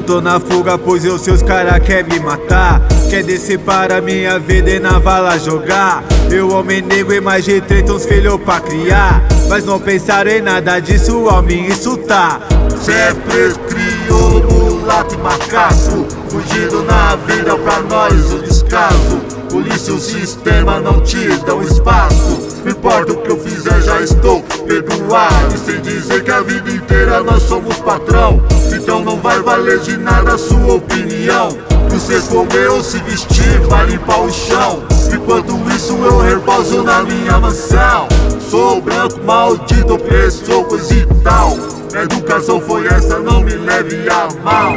Eu tô na fuga, pois eu sei os cara quer me matar. Quer descer para minha vida e na vala jogar. Eu homem negro e mais de 30 uns filhos pra criar. Mas não pensaram em nada disso ao me insultar. Cê é preto, crioulo, mulato e macaco, fugido na vida pra nós o descaso. Polícia e o sistema não te dão espaço. Não importa o que eu fizer, já estou perdoado. E sem dizer que a vida inteira nós somos patrão, então não vai valer de nada a sua opinião. Você comer ou se vestir vai limpar o chão. Enquanto isso eu repouso na minha mansão. Sou branco, maldito, opressor, coisa e tal. Minha educação foi essa, não me leve a mal.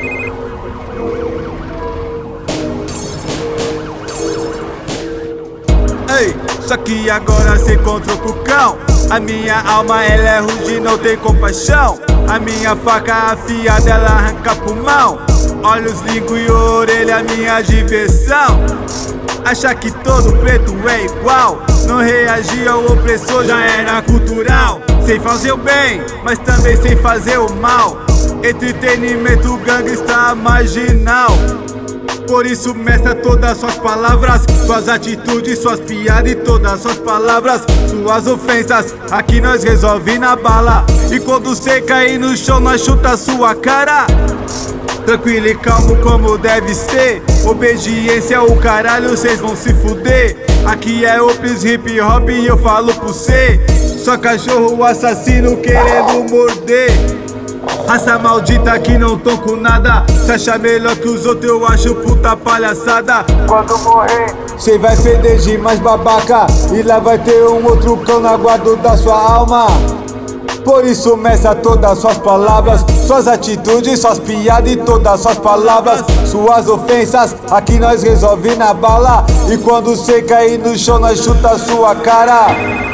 Ei, só que agora cê encontrou com o cão. A minha alma ela é rude, não tem compaixão. A minha faca afiada ela arranca pulmão. Olhos, língua e orelha, minha diversão. Achar que todo preto é igual, não reagir ao opressor já era cultural. Sem fazer o bem, mas também sem fazer o mal. Entretenimento gangsta marginal. Por isso mestra todas suas palavras, suas atitudes, suas piadas e todas suas palavras, suas ofensas, aqui nós resolve na bala. E quando cê cair no chão nós chuta sua cara. Tranquilo e calmo como deve ser. Obediência o caralho, cês vão se fuder. Aqui é Ops hip hop e eu falo pro cê. Só cachorro assassino querendo morder. Raça maldita que não tão com nada. Se acha melhor que os outros eu acho puta palhaçada. Quando morrer cê vai feder de mais babaca. E lá vai ter um outro cão na guarda da sua alma. Por isso meça todas suas palavras, suas atitudes, suas piadas e todas suas palavras, suas ofensas, aqui nós resolve na bala. E quando cê cair no chão nós chuta sua cara.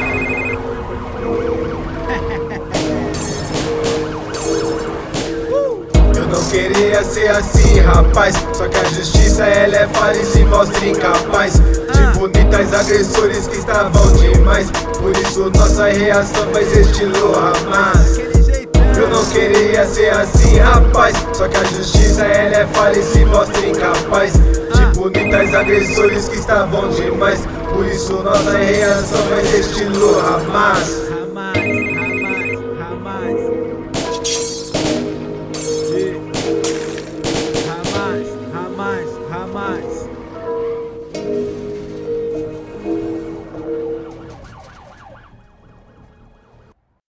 Eu não queria ser assim, rapaz, só que a justiça ela é falha e se mostra incapaz de bonitas agressores que estavam demais. Por isso nossa reação vai ser estilo Hamas. Eu não queria ser assim, rapaz, só que a justiça ela é falha e se mostra incapaz de bonitas agressores que estavam demais. Por isso nossa reação vai ser estilo Hamas. Hamas.